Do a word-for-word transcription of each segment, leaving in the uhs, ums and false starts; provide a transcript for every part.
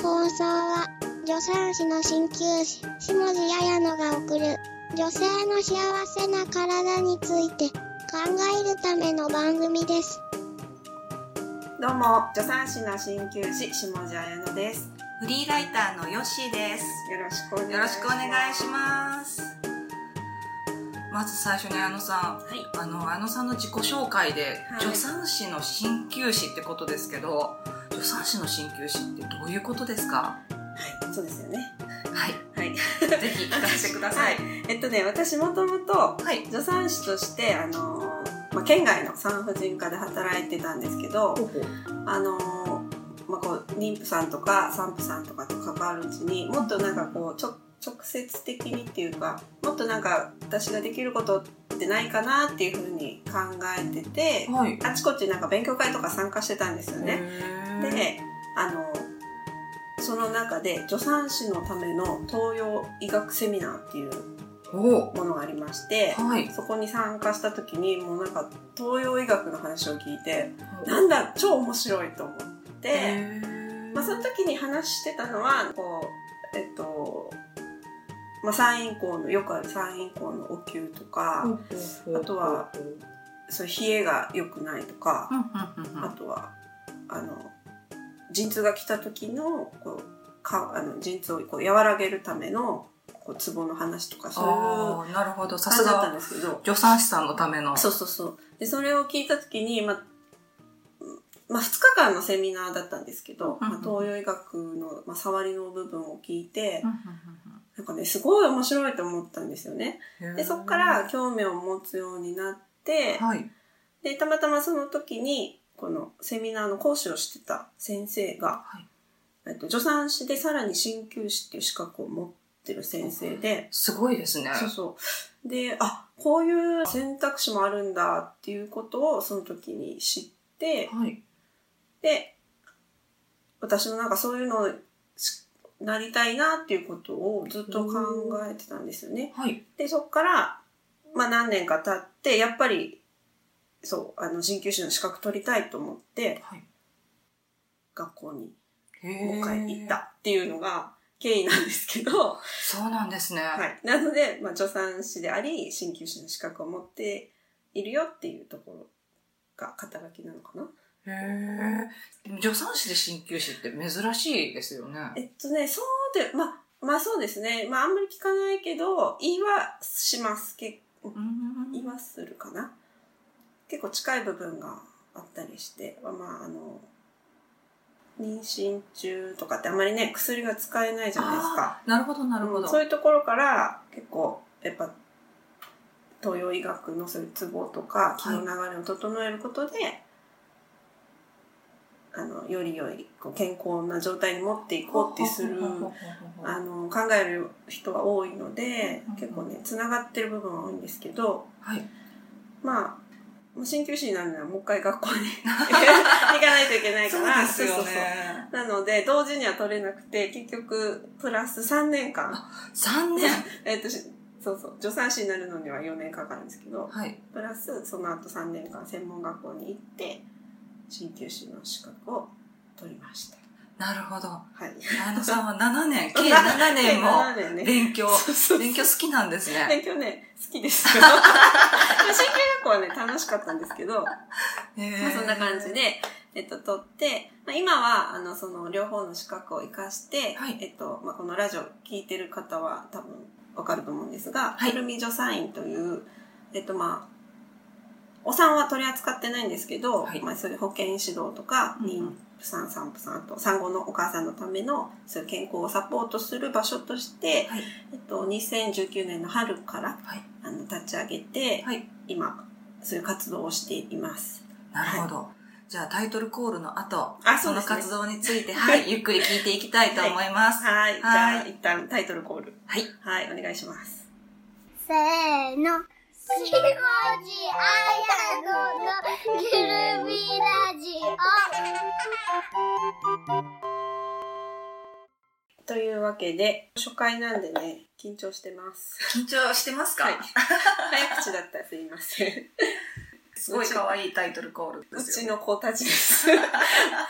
放送は助産師の鍼灸師下地彩乃が送る女性の幸せな体について考えるための番組です。 どうも、助産師の鍼灸師下地彩乃です。 フリーライターのヨッシーです。 よろしくお願いします。 よろしくお願いします。まず最初に綾乃さん、はい、あの綾乃さんの自己紹介で、はい、助産師の鍼灸師ってことですけど、助産師の鍼灸師ってどういうことですか？ はい、そうですよね。 はい、 はい、 ぜひ聞かせてください。 はい、えっとね、私もともと助産師として、あのまあ、県外の産婦人科で働いてたんですけど、あのまあ、こう妊婦さんとか産婦さんとかと関わるうちにもっとなんかこうちょ直接的にっていうか、もっとなんか私ができることってないかなっていうふうに考えてて、はい、あちこちなんか勉強会とか参加してたんですよね。で、あのその中で助産師のための東洋医学セミナーっていうものがありまして、はい、そこに参加した時にもうなんか東洋医学の話を聞いて、なんだ超面白いと思って、まあ、その時に話してたのはこう、えっとまあ、産院校のよくある産院校のお灸とか、あとはそう冷えが良くないとか、あとはあの陣痛が来た時のこうかあの陣痛をこう和らげるためのこうツボの話とか、そういうなるほど、 感じだったんですけど、 助産師さんのための、 そうそうそう。でそれを聞いた時に、まあまあ、ふつかかんのセミナーだったんですけど、まあ、東洋医学の、まあ、触りの部分を聞いて、なんかねすごい面白いと思ったんですよね。でそこから興味を持つようになって、はい、でたまたまその時にこのセミナーの講師をしてた先生が、はい、えっと、助産師でさらに鍼灸師っていう資格を持ってる先生で、 すごいですね。 そうそうで、あ、こういう選択肢もあるんだっていうことをその時に知って、はい、で私もなんかそういうのをなりたいなっていうことをずっと考えてたんですよね。はい、でそこから、まあ、何年か経ってやっぱりそうあの鍼灸師の資格取りたいと思って、はい、学校にもう一回行ったっていうのが経緯なんですけど、 そうなんですね。 はい、なので、まあ、助産師であり鍼灸師の資格を持っているよっていうところが肩書きなのかな。 へー、助産師で鍼灸師って珍しいですよね。 えっとね、そうで、まあ、まあそうですね。まああんまり聞かないけど、言いはします。け言いはするかな。結構近い部分があったりして、まああの、妊娠中とかってあんまりね、薬が使えないじゃないですか。 なるほど、なるほど、 うん。そういうところから結構、やっぱ、東洋医学のそういうツボとか、気の流れを整えることで、はい、あのより良いこう健康な状態に持っていこうってするあの考える人が多いので、結構ねつながってる部分は多いんですけど、はい、まあ鍼灸師になるにはもう一回学校に行かないといけないからそうですよね。 そうそうそうなので同時には取れなくて、結局プラスさんねんかんさんねんえっとそうそう助産師になるのにはよねんかかるんですけど、はい、プラスその後さんねんかん専門学校に行って鍼灸師の資格を取りました。 なるほど。はい。綾乃さんはななねん、計ななねんも勉強、勉強好きなんですね。 勉強ね、好きですよ。鍼灸学校はね、楽しかったんですけど、まあ、そんな感じで、えっと、取って、まあ、今は、あの、その、両方の資格を活かして、はい、えっと、まあ、このラジオ聞いてる方は多分わかると思うんですが、はい、くるみ助産院という、えっと、まあ、お産は取り扱ってないんですけど、はい、まあ、そういう保健指導とか、妊婦さん、産婦さん、あと産後のお母さんのためのそういう健康をサポートする場所として、はい、えっと、にせんじゅうきゅうねんの春から、はい、あの立ち上げて、はい、今そういう活動をしています。 なるほど。はい、じゃあタイトルコールの後、あ、そ、ね、その活動について、はい、ゆっくり聞いていきたいと思います。 はい。はい、じゃあ一旦タイトルコール。 はい。 はい、お願いします。 せーの。下地彩乃のくるみラジオ。というわけで、初回なんでね、緊張してます。 緊張してますか？はい。 早口だったらすいません。 すごい可愛いタイトルコールですよ、ね。 うちの子たちです。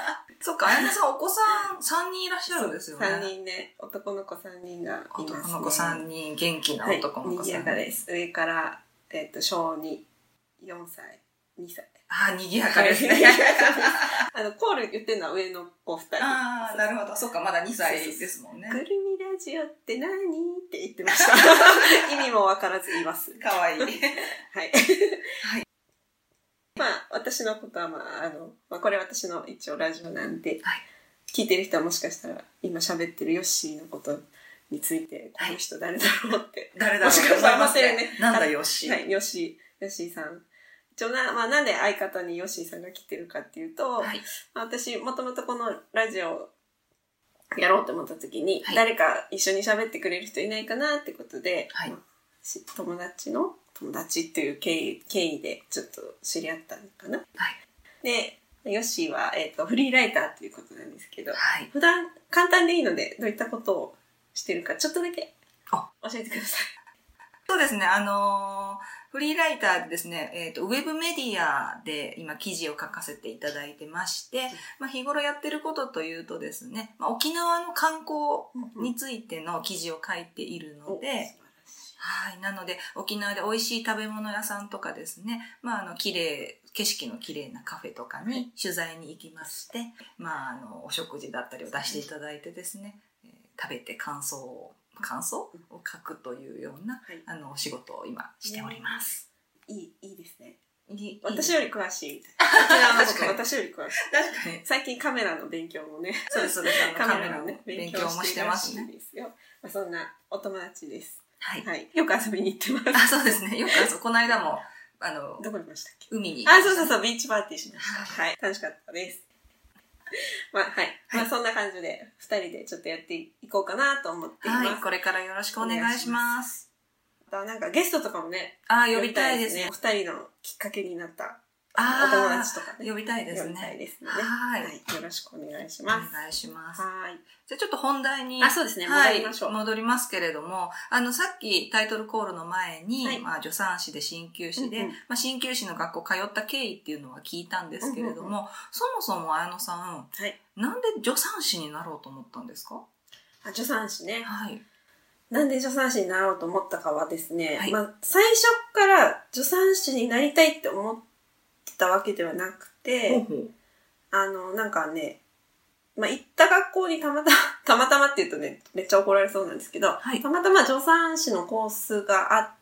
そっか、綾乃さんお子さんさんにんいらっしゃるんですよね。 さんにんね、男の子さんにんがいますね。 男の子さんにん、元気な男の子さん。 はい、賑やかです。上から、えっと、小に、よんさい、にさい。 ああ、賑やかですね。 あの、コール言ってるのは上の子ふたり。 ああ、なるほど。そっか、まだにさいですもんね。 くるみラジオって何って言ってました。意味もわからず言います。 かわいい。はい。 はい。まあ、私のことは、まあ、あの、まあ、これ私の一応ラジオなんで、はい、聞いてる人はもしかしたら、今喋ってるヨッシーのことについて、この人誰だろうって。 誰だろうって。 もしかしたら思ってるね。 なんだヨッシー。 はい、ヨッシー、ヨッシーさん。一応な、まあ、なんで相方にヨッシーさんが来てるかっていうと、はい、まあ、私、もともとこのラジオやろうと思った時に、はい、誰か一緒に喋ってくれる人いないかなってことで、はい、まあ、友達の友達っていう経緯、経緯でちょっと知り合ったのかな。はい、で、ヨッシーは、えーと、フリーライターっていうことなんですけど、はい、普段簡単でいいのでどういったことをしてるかちょっとだけ教えてください。 そうですね、あのー、フリーライターでですね、えっと、ウェブメディアで今記事を書かせていただいてまして、まあ、日頃やってることというとですね、まあ、沖縄の観光についての記事を書いているので、うんうん、はい、なので沖縄で美味しい食べ物屋さんとかですね、まあ、あの綺麗景色の綺麗なカフェとかに取材に行きまして、まあ、あのお食事だったりを出していただいてですね、えー、食べて感想を感想を書くというような、はい、あのお仕事を今しております。 いい、いいですね。 いい私より詳しい。沖縄のこと私より詳しい。 確かに。 最近カメラの勉強もね。 そうです、そうです。カメラのね、勉強もしてますね。 まあ、そんなお友達です。 はい。 はい。よく遊びに行ってます。 あ、そうですね。よく遊び、この間も、あの、 どこにいましたっけ？ 海に。 あ、そうそうそう、ビーチパーティーしました。はい。はい、楽しかったです。まあ、はい。まあ、そんな感じで、二人でちょっとやっていこうかなと思っています。 はい。これからよろしくお願いします。 また、なんかゲストとかもね。 あ、呼びたいですね。 二人のきっかけになったお友達とかね。 呼びたいですね。 呼びたいですね。 はい。 よろしくお願いします。 お願いします。 はい。 じゃあちょっと本題に。 あ、そうですね。戻りましょう。 はい、戻りますけれども、あの、さっきタイトルコールの前に、はい、まあ、助産師で鍼灸師で、うんうん、まあ、鍼灸師の学校通った経緯っていうのは聞いたんですけれども、うんうんうん、そもそも綾乃さん、はい、なんで助産師になろうと思ったんですか？ あ、助産師ね。 はい。 なんで助産師になろうと思ったかはですね、はい、まあ、最初から助産師になりたいって思ってたわけではなくて、ほうほう、あの、なんかね、まあ、行った学校にたまたま、たまたまって言うとね、めっちゃ怒られそうなんですけど、はい、たまたま助産師のコースがあって、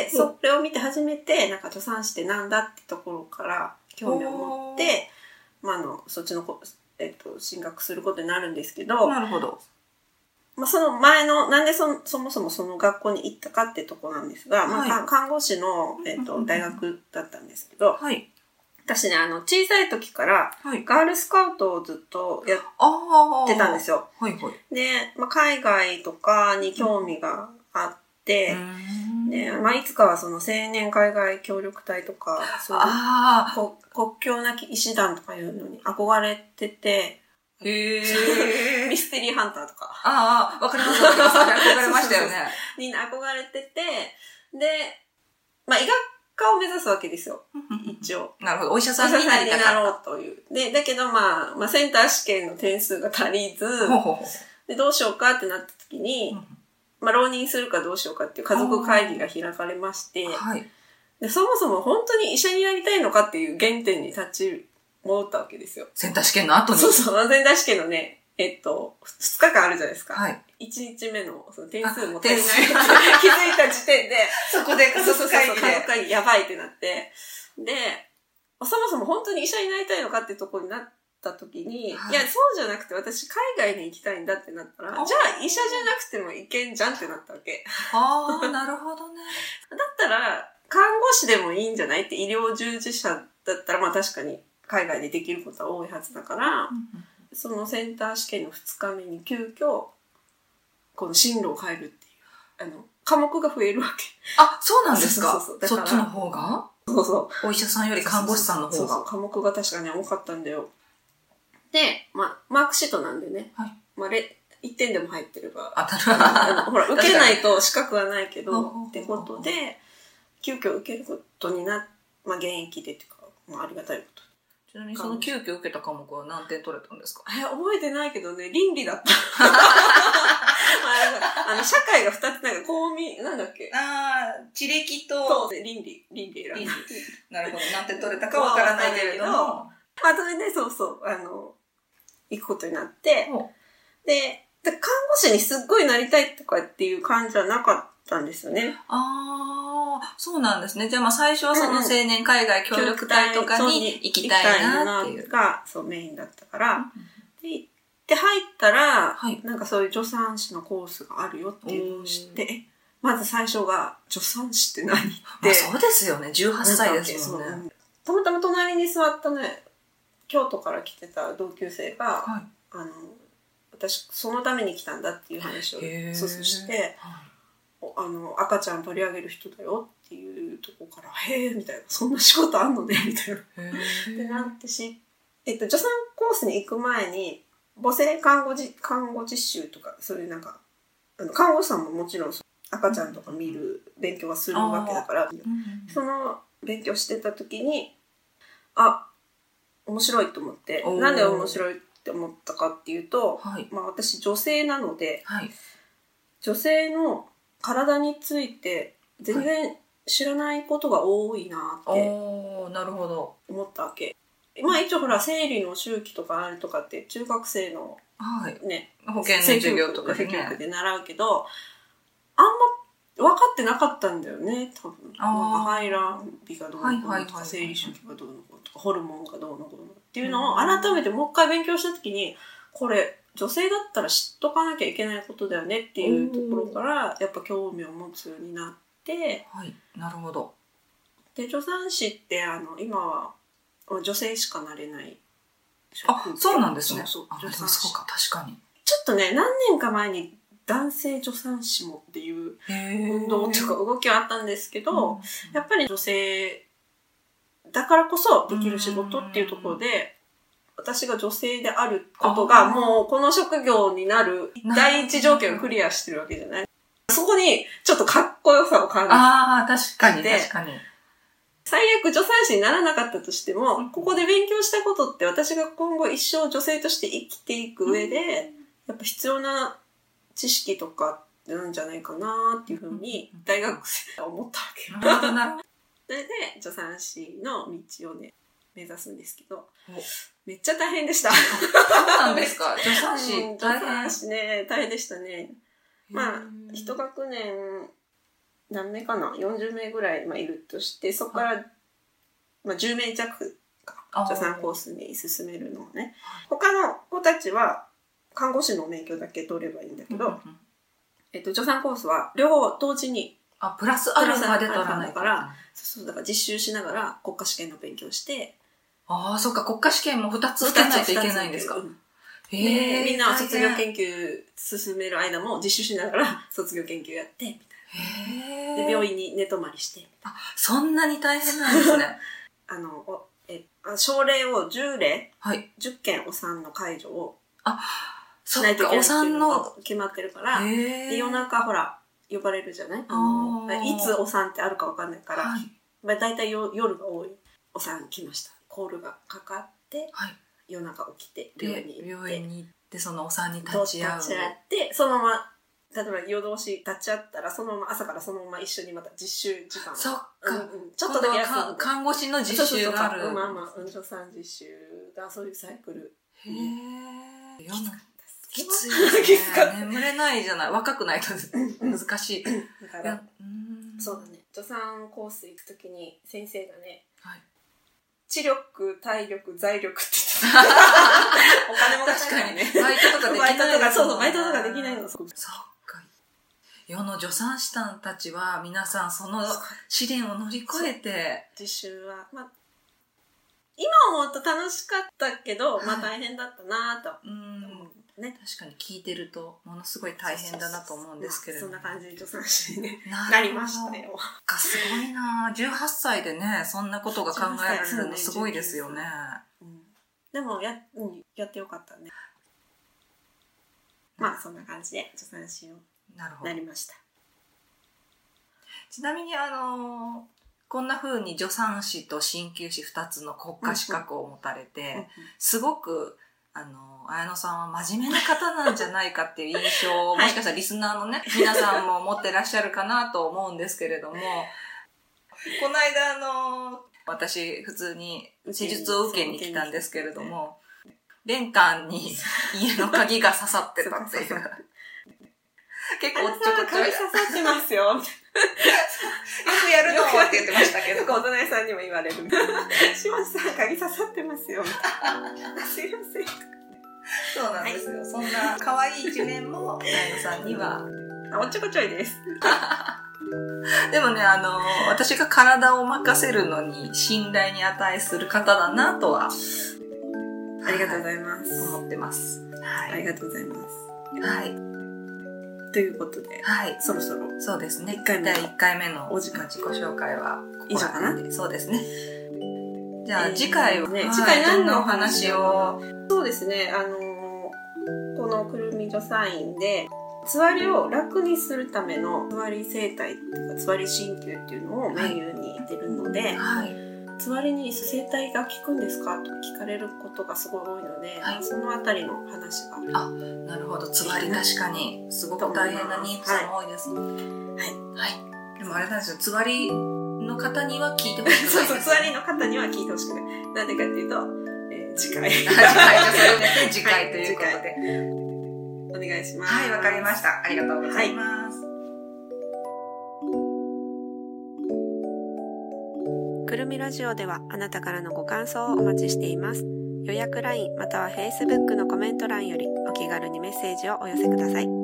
それを見て初めて、なんか助産師ってなんだってところから興味を持って、まあ、あの、そっちの、えっと、進学することになるんですけど、 なるほど。 まあ、その前の、なんでそ、そもそもその学校に行ったかってとこなんですが、はい、まあ、看護師の、えっと、大学だったんですけど、はい、私ね、あの、小さい時から、ガールスカウトをずっとやってたんですよ。はいはい、で、まあ、海外とかに興味があって、で、まあ、いつかはその青年海外協力隊とか、そういう国境なき医師団とかいうのに憧れてて、 へー。 ミステリーハンターとか。 ああ、わかりますわかります。憧れましたよね。 みんな憧れてて、で、まあ、医学科を目指すわけですよ。一応。 なるほど。お医者さんになりたかった。 お医者さんになろうという。で、だけどまあ、まあ、センター試験の点数が足りず、ほうほうほう、で、どうしようかってなった時に、まあ、浪人するかどうしようかっていう家族会議が開かれまして、はい、で、そもそも本当に医者になりたいのかっていう原点に立ち戻ったわけですよ。 センター試験の後に。 そうそう、センター試験のね、えっと、二日間あるじゃないですか。はい。一日目のその点数も足りない気づいた時点で、 そこで家族会議で。 家族会議やばいってなって。で、そもそも本当に医者になりたいのかってところになった時に、はい、いや、そうじゃなくて私海外に行きたいんだってなったら、じゃあ医者じゃなくてもいけんじゃんってなったわけ。 ああ、なるほどね。 だったら、看護師でもいいんじゃないって、医療従事者だったら、まあ確かに海外でできることは多いはずだから、うんうん、そのセンター試験のふつかめに急遽、この進路を変えるっていう、あの、科目が増えるわけ。 あ、そうなんですか？ そうそうそう。だからそっちの方が？ そうそう。 お医者さんより看護師さんの方が。 そうそう。科目が確かに多かったんだよ。で、まあ、マークシートなんでね。はい。まあ、れ、いってんでも入ってれば。 当たる。 ほら、受けないと資格はないけど、ってことで、急遽受けることになっ、まあ、現役でっていうか、まあ、ありがたいこと。 ちなみにその急遽受けた科目は何点取れたんですか？ え、覚えてないけどね、倫理だった。あの、社会が二つ、なんか公民、なんだっけ。 ああ、地歴と、 倫理、倫理選んだ。 なるほど。何点取れたかわからないけれども。まあ、それで、そうそう、あの、行くことになって、で、で看護師にすっごいなりたいとかっていう感じはなかったんですよね。 ああ、そうなんですね。じゃあまあ最初はその青年海外協力隊とかに行きたいなっていう。 が、そうメインだったから、うん、で、行って入ったら、はい、なんかそういう助産師のコースがあるよっていうのを知って、まず最初が助産師って何って、まあ、 そうですよね。じゅうはっさいですもんね。うん、 たまたま隣に座ったね、京都から来てた同級生が、はい、あの、私そのために来たんだっていう話をして、あの赤ちゃん取り上げる人だよっていうところからへえみたいな、そんな仕事あんのねみたいなってなってし、えっと助産コースに行く前に母性看護じ看護実習とかそういうなんかあの看護師さんももちろん赤ちゃんとか見る勉強はするわけだから、うん、その勉強してた時にあ面白いと思って、なんで面白いって思ったかっていうと、はい、まあ私女性なので、はい、女性の体について全然知らないことが多いなって思ったわけ。まあ一応ほら生理の周期とかあるとかって中学生のね、 はい、保健の授業とかで、ね、で習うけど、あんま分かってなかったんだよね多分。なんか排卵日がどうのこうのとか生理周期がどうのこうのとかホルモンがどうのこうのっていうのを改めてもう一回勉強した時にこれ女性だったら知っとかなきゃいけないことだよねっていうところからやっぱ興味を持つようになって、 はい、なるほど。 で助産師ってあの今は女性しかなれないあ、そうなんですね。 そうそう、 助産師。そうか、確かに。 ちょっとね何年か前に男性助産師もっていう運動というか動きはあったんですけど、やっぱり女性だからこそできる仕事っていうところで私が女性であることがもうこの職業になる第一条件をクリアしてるわけじゃない。そこにちょっとかっこよさを感じて、 ああ、確かに確かに。 最悪助産師にならなかったとしても、ここで勉強したことって私が今後一生女性として生きていく上で、やっぱ必要な知識とかなんじゃないかなっていうふうに大学生は思ったわけ。なるほどなるほど。それで助産師の道をね目指すんですけど、めっちゃ大変でした。 そうなんですか。助産師大変。助産師ね大変でしたね。まあ一学年何名かなよんじゅうめいぐらい、まあ、いるとしてそこから、まあ、じゅうめい弱か助産コースに進めるのをね、他の子たちは看護師の免許だけ取ればいいんだけど、うんうん、えっと、助産コースは両方同時にあプラスアルファで取らないから、そうそうだから実習しながら国家試験の勉強して、 ああそっか国家試験もふたつ受けないといけないんですか。 へえ。みんな卒業研究進める間も実習しながら卒業研究やってみたいな。へで病院に寝泊まりしてあそんなに大変なんですね。 あのおえ症例をじゅうれい、はい、じゅっけんお産の介助をあしないといけないっていうのが決まってるからで夜中ほら呼ばれるじゃないあのいつお産ってあるか分かんないから、はいまあ、大体よ夜が多いお産来ましたコールがかかって、はい、夜中起きて病院に行って病院に行ってそのお産に立ち会う立ち会ってそのまま例えば夜通し立ち会ったらそのまま朝からそのまま一緒にまた実習時間そっか、うんうん、 ちょっとだけ休んで看護師の実習があるそうそうそうまあまあ助産実習がそういうサイクルへえきつかったきついですね眠れないじゃない若くないと難しいだからうんそうだね助産コース行くときに先生がね、はい、知力体力財力って言ってたお金も確かにねバイトとかできないバイトとかそうそうバイトとかできないのそう世の助産師さんたちは皆さんその試練を乗り越えて実習は、まあ、今思うと楽しかったけど、はい、まあ大変だったなと、うん、 ね、確かに聞いてるとものすごい大変だなと思うんですけれども、 まあ、そんな感じで助産師に、ね、なりましたよすごいなじゅうはっさいでねそんなことが考えられるのすごいですよね、 うん、でも や,、うん、やってよかったね、うん、まあそんな感じで助産師をなりました。 ちなみにあのこんな風に助産師と鍼灸師二つの国家資格を持たれて、すごく、あの、綾野さんは真面目な方なんじゃないかっていう印象を、もしかしたらリスナーのね、皆さんも持ってらっしゃるかなと思うんですけれども、この間、あの、私、普通に施術を受けに来たんですけれども、玄関に家の鍵が刺さってたっていう。結構おっちょこちょい。 鍵刺さってますよ。よくやるのって言ってましたけど。 よくお隣さんにも言われる。島津さん、鍵刺さってますよ。すいません。 そうなんですよ。はい、そんな可愛い一面も、綾野さんには。 おっちょこちょいです。 でもね、あの、私が体を任せるのに信頼に値する方だなとは、 ありがとうございます。 はい、思ってます。 はい。ありがとうございます。 はい。 ということで、 はい。 そろそろ。 そうですね。 いっかいめだいいっかいめのお時間自己紹介はここ以上かな。 そうですね。じゃあ、次回は、 ね、 はい、 次回何のお話を。 そうですね、あのー、このくるみ助産院で、つわりを楽にするためのつわり整体っていうかつわり鍼灸っていうのをメニューに出るので、はい、つわりに整体が効くんですかと聞かれることがすごい多いので、はい、そのあたりの話があ、なるほど。つわり確かにすごく大変な妊婦さんも多いです。はい、はい、でもあれなんですよ、つわりの方には聞いてほしくないです。 そうそう、つわりの方には聞いてほしくない。なんでかっていうと、えー、次回次回じゃそれで次回ということで、 はいお願いします。 はい、わかりました。ありがとうございます。 はい、くるみラジオではあなたからのご感想をお待ちしています。予約 ライン または Facebook のコメント欄よりお気軽にメッセージをお寄せください。